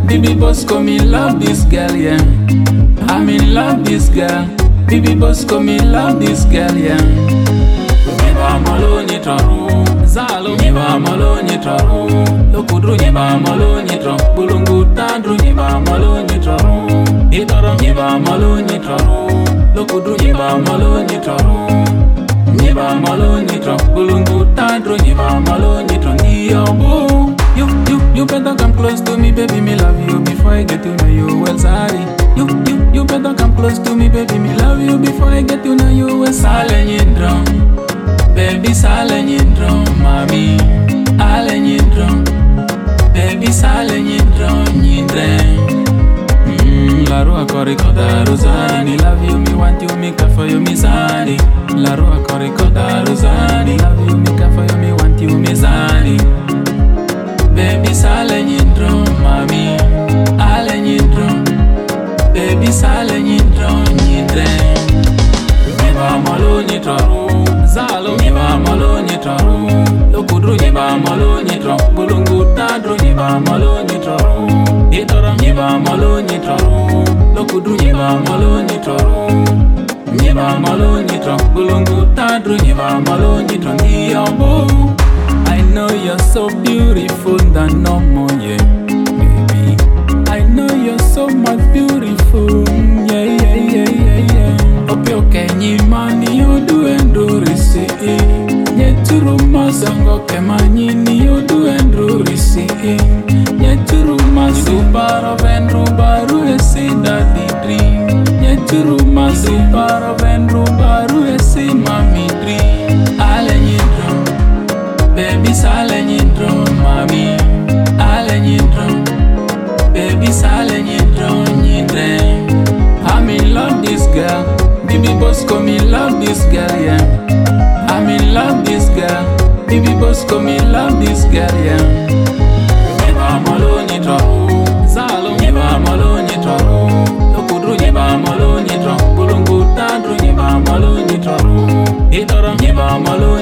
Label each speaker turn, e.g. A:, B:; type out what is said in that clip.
A: Baby Bosco, me love this girl, yeah. I'm in love this girl. Baby Bosco, me love this girl, yeah. Nyeba malonye taru, zalo nyeba malonye taru, lokudru nyeba malonye taru, bulungu tandru nyeba malonye taru, idara nyeba malonye taru, lokudru nyeba malonye taru, nyeba malonye taru, bulungu tandru nyeba malonye taru, niyobu. You better come close to me, baby, me love you before I get to know you well, sorry. You better come close to me, baby, me love you before I get to know you well, Salenindrum, baby, Salenindrum, mami, Alenindrum, baby, Salenindrum, Nindre. La rua corricoda Rosani, love you, me want you, me care for you, me zani. La rua corricoda Rosani, love you, me care for you, me want you, me zani. Baby Salenindrum, mami, Alenindrum, baby Salenindrum, Nindre. Nyeba malonye taru, zalo nyeba malonye taru, lokudru nyeba malonye taru, bulungu tandru nyeba malonye taru, idara nyeba malonye taru, lokudru nyeba malonye taru, nyeba malonye taru, bulungu tandru nyeba malonye taru, niyombo. I know you're so beautiful than no more, yeah, baby. I know you're so much beautiful, yeah. Okay, ni mani you do and do receive. Nyeturu masango ke mani ni you do and do receive. Nyeturu masuparo venru baru esi daddy dream. Nyeturu masuparo venru baru esi mami dream. Alenindrum, baby Salenindrum, mami, Alenindrum, baby Salenindrum, Nindre. I'm in love this girl, baby Bosco, me love this girl, yeah. I'm in love this girl, baby Bosco, me love this girl, yeah. Nyeba malonye taru, zalo nyeba malonye taru, lokudru nyeba malonye taru, bulungu tandru nyeba malonye taru, idara nyeba malonye